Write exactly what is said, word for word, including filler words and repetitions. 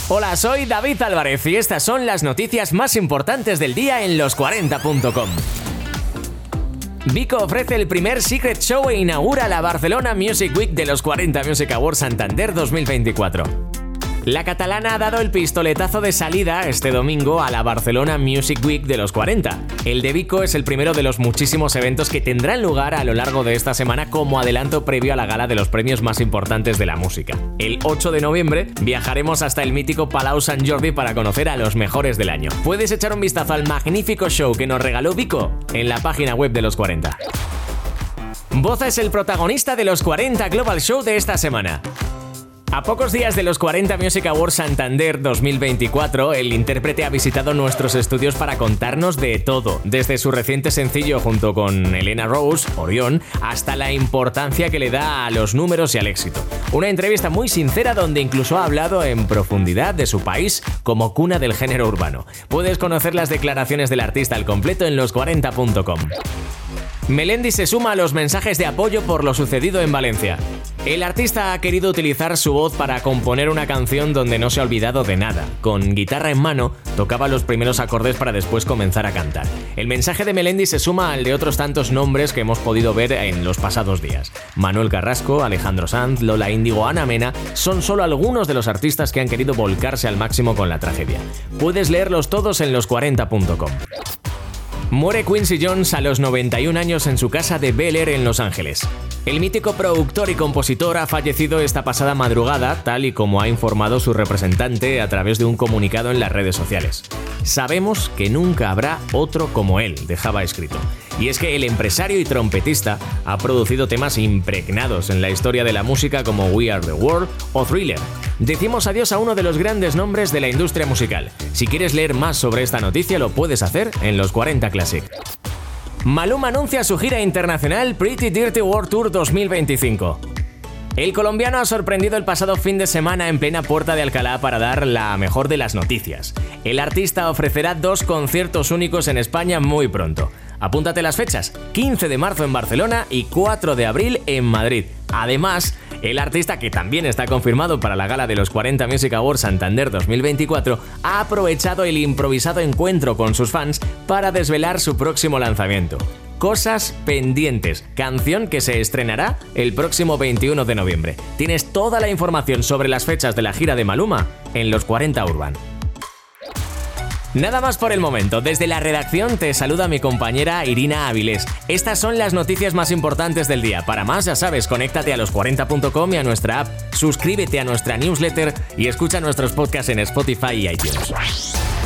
Hola, soy David Álvarez y estas son las noticias más importantes del día en los cuarenta punto com. Vico ofrece el primer Secret Show e inaugura la Barcelona Music Week de los cuarenta Music Awards Santander dos mil veinticuatro. La catalana ha dado el pistoletazo de salida este domingo a la Barcelona Music Week de los cuarenta. El de Vico es el primero de los muchísimos eventos que tendrán lugar a lo largo de esta semana como adelanto previo a la gala de los premios más importantes de la música. El ocho de noviembre viajaremos hasta el mítico Palau Sant Jordi para conocer a los mejores del año. Puedes echar un vistazo al magnífico show que nos regaló Vico en la página web de los cuarenta. Boza es el protagonista de los cuarenta Global Show de esta semana. A pocos días de los cuarenta Music Awards Santander dos mil veinticuatro, el intérprete ha visitado nuestros estudios para contarnos de todo, desde su reciente sencillo junto con Elena Rose, Orión, hasta la importancia que le da a los números y al éxito. Una entrevista muy sincera donde incluso ha hablado en profundidad de su país como cuna del género urbano. Puedes conocer las declaraciones del artista al completo en los cuarenta punto com. Melendi se suma a los mensajes de apoyo por lo sucedido en Valencia. El artista ha querido utilizar su voz para componer una canción donde no se ha olvidado de nada. Con guitarra en mano, tocaba los primeros acordes para después comenzar a cantar. El mensaje de Melendi se suma al de otros tantos nombres que hemos podido ver en los pasados días. Manuel Carrasco, Alejandro Sanz, Lola Índigo, Ana Mena son solo algunos de los artistas que han querido volcarse al máximo con la tragedia. Puedes leerlos todos en los cuarenta punto com. Muere Quincy Jones a los noventa y un años en su casa de Bel Air en Los Ángeles. El mítico productor y compositor ha fallecido esta pasada madrugada, tal y como ha informado su representante a través de un comunicado en las redes sociales. Sabemos que nunca habrá otro como él, dejaba escrito. Y es que el empresario y trompetista ha producido temas impregnados en la historia de la música como We Are The World o Thriller. Decimos adiós a uno de los grandes nombres de la industria musical. Si quieres leer más sobre esta noticia lo puedes hacer en los cuarenta Classic. Maluma anuncia su gira internacional Pretty Dirty World Tour dos mil veinticinco. El colombiano ha sorprendido el pasado fin de semana en plena Puerta de Alcalá para dar la mejor de las noticias. El artista ofrecerá dos conciertos únicos en España muy pronto. Apúntate las fechas, quince de marzo en Barcelona y cuatro de abril en Madrid. Además, el artista, que también está confirmado para la gala de los cuarenta Music Awards Santander dos mil veinticuatro, ha aprovechado el improvisado encuentro con sus fans para desvelar su próximo lanzamiento. Cosas pendientes, canción que se estrenará el próximo veintiuno de noviembre. Tienes toda la información sobre las fechas de la gira de Maluma en los cuarenta Urban. Nada más por el momento. Desde la redacción te saluda mi compañera Irina Avilés. Estas son las noticias más importantes del día. Para más, ya sabes, conéctate a los cuarenta punto com y a nuestra app, suscríbete a nuestra newsletter y escucha nuestros podcasts en Spotify y iTunes.